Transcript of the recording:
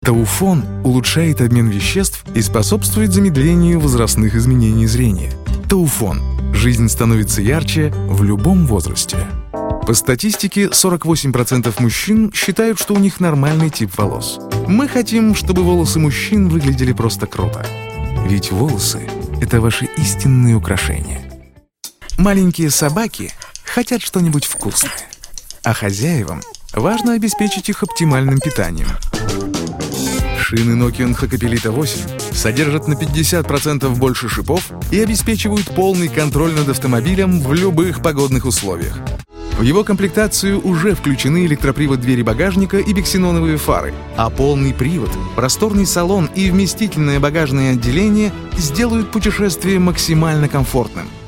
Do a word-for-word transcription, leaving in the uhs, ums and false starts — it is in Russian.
Тауфон улучшает обмен веществ и способствует замедлению возрастных изменений зрения. Тауфон. Жизнь становится ярче в любом возрасте. По статистике, сорок восемь процентов мужчин считают, что у них нормальный тип волос. Мы хотим, чтобы волосы мужчин выглядели просто круто. Ведь волосы — это ваши истинные украшения. Маленькие собаки хотят что-нибудь вкусное, а хозяевам важно обеспечить их оптимальным питанием. Шины Nokian Hakkapeliitta восемь содержат на пятьдесят процентов больше шипов и обеспечивают полный контроль над автомобилем в любых погодных условиях. В его комплектацию уже включены электропривод двери багажника и биксеноновые фары, а полный привод, просторный салон и вместительное багажное отделение сделают путешествие максимально комфортным.